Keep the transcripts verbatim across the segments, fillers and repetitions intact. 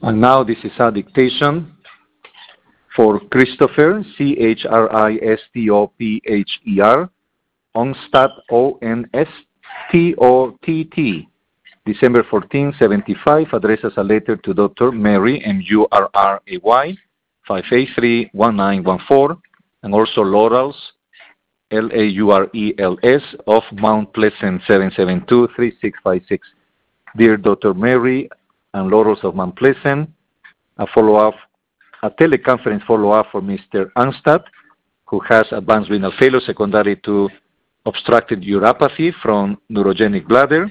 And now this is a dictation for Christopher, C H R I S T O P H E R, Onstad, O N S T O T T, December fourteenth, seventy-five, addresses a letter to Doctor Mary, M U R R A Y, five eight three, one nine one four, and also Laurels, L A U R E L S, of Mount Pleasant, seven seven two, three six five six. Dear Doctor Mary and Laurels of Mount Pleasant, a follow-up, a teleconference follow-up for Mister Onstad, who has advanced renal failure secondary to obstructed uropathy from neurogenic bladder,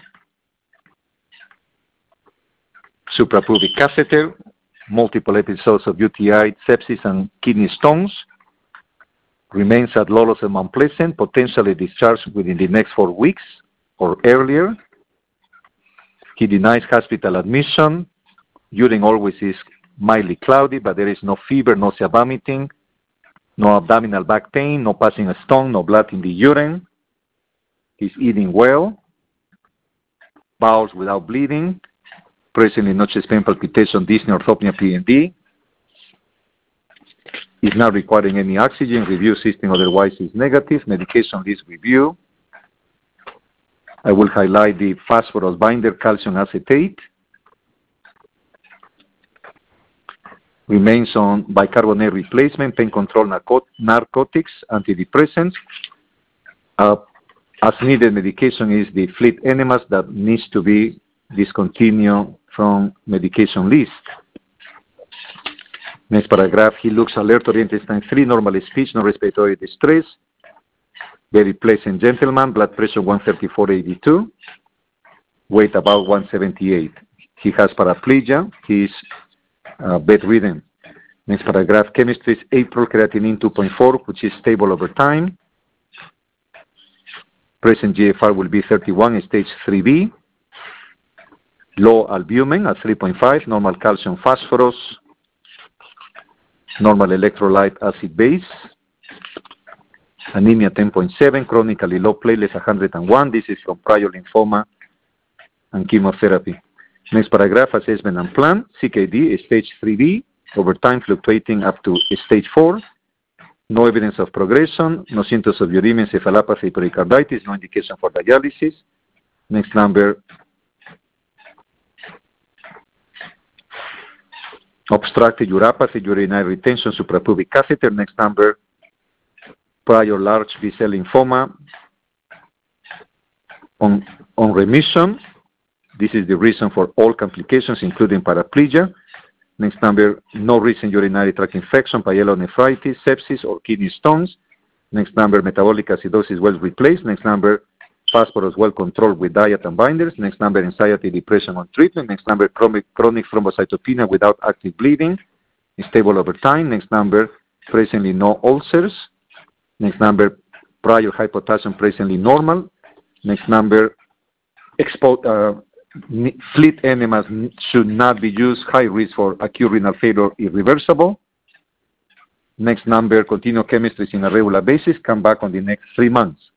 suprapubic catheter, multiple episodes of U T I, sepsis, and kidney stones, remains at Laurels of Mount Pleasant, potentially discharged within the next four weeks or earlier. He denies hospital admission. Urine always is mildly cloudy, but there is no fever, nausea, vomiting, no abdominal back pain, no passing a stone, no blood in the urine. He's eating well, bowels without bleeding, presently no chest pain, palpitation, dyspnea, orthopnea, P N D. Is not requiring any oxygen. Review system otherwise is negative. Medication list review. I will highlight the phosphorus binder, calcium acetate. Remains on bicarbonate replacement, pain control, narcot narcotics, antidepressants. Uh, as needed medication is the fleet enemas that needs to be discontinued from medication list. Next paragraph, he looks alert, oriented, stand three, normal speech, no respiratory distress. Very pleasant gentleman, blood pressure one thirty-four eighty-two, weight about one seventy-eight. He has paraplegia, he is uh, bedridden. Next paragraph, chemistry is April, creatinine two point four, which is stable over time. Present G F R will be thirty-one, stage three B. Low albumin at three point five, normal calcium phosphorus, normal electrolyte acid base, anemia ten point seven, chronically low platelets one hundred one. This is from prior lymphoma and chemotherapy. Next paragraph, assessment and plan. C K D, stage three B, over time fluctuating up to stage four. No evidence of progression, no symptoms of uremia, encephalopathy, pericarditis, no indication for dialysis. Next number, obstructive uropathy, urinary retention, suprapubic catheter. Next number, prior large B-cell lymphoma on, on remission. This is the reason for all complications, including paraplegia. Next number, no recent urinary tract infection, pyelonephritis, sepsis, or kidney stones. Next number, metabolic acidosis well replaced. Next number, phosphorus well controlled with diet and binders. Next number, anxiety, depression on treatment. Next number, chronic, chronic thrombocytopenia without active bleeding, stable over time. Next number, presently no ulcers. Next number, prior high potassium, presently normal. Next number, expo uh, fleet enemas should not be used, high risk for acute renal failure, irreversible. Next number, continue chemistry in a regular basis, come back on the next three months.